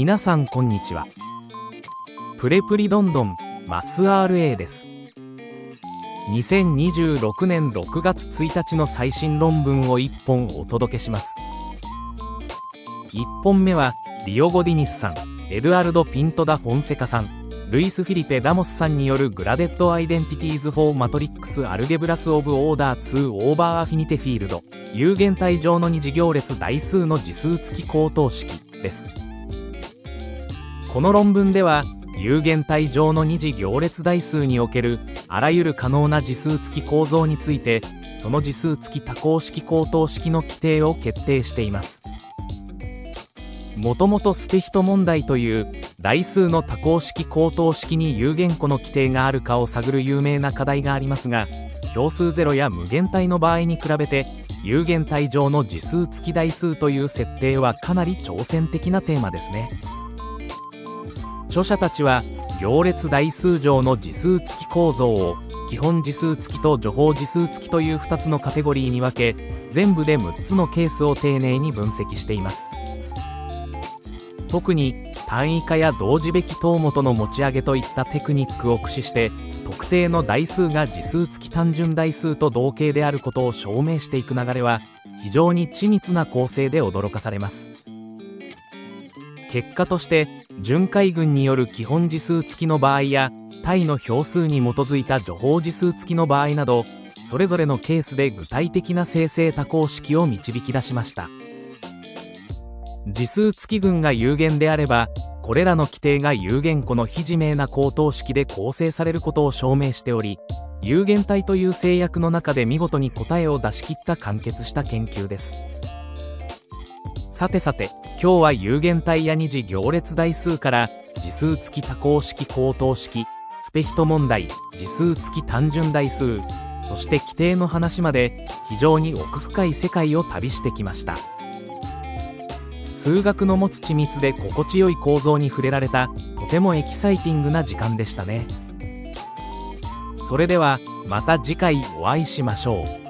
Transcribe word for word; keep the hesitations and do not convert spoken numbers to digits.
皆さんこんにちは。プレプリどんどんマス アールエー です。にせんにじゅうろくねんろくがつついたちの最新論文をいっぽんお届けします。いっぽんめはディオゴ・ディニスさん、エドアルド・ピントダ・フォンセカさん、ルイス・フィリペ・ラモスさんによるグラデッド・アイデンティティーズ・フォー・マトリックス・アルゲブラス・オブ・オーダーツー・オーバー・アフィニテ・フィールド、有限体上の二次行列代数の次数付き高等式です。この論文では有限体上の二次行列代数におけるあらゆる可能な次数付き構造について、その次数付き多項式高等式の規定を決定しています。もともとスペヒト問題という代数の多項式高等式に有限個の規定があるかを探る有名な課題がありますが、小数ゼロや無限体の場合に比べて有限体上の次数付き代数という設定はかなり挑戦的なテーマですね。著者たちは行列代数上の次数付き構造を基本次数付きと除法次数付きというふたつのカテゴリーに分け、全部でむっつのケースを丁寧に分析しています。特に単位化や同時べき等元の持ち上げといったテクニックを駆使して特定の代数が次数付き単純代数と同型であることを証明していく流れは非常に緻密な構成で驚かされます。結果として巡回群による基本次数付きの場合や対の票数に基づいた除法次数付きの場合など、それぞれのケースで具体的な生成多項式を導き出しました。次数付き群が有限であれば、これらの規定が有限個の非自明な高等式で構成されることを証明しており、有限体という制約の中で見事に答えを出し切った完結した研究です。さてさて、今日は有限体や二次行列代数から次数付き多項式高等式、スペヒト問題、次数付き単純代数、そして規定の話まで非常に奥深い世界を旅してきました。数学の持つ緻密で心地よい構造に触れられたとてもエキサイティングな時間でしたね。それではまた次回お会いしましょう。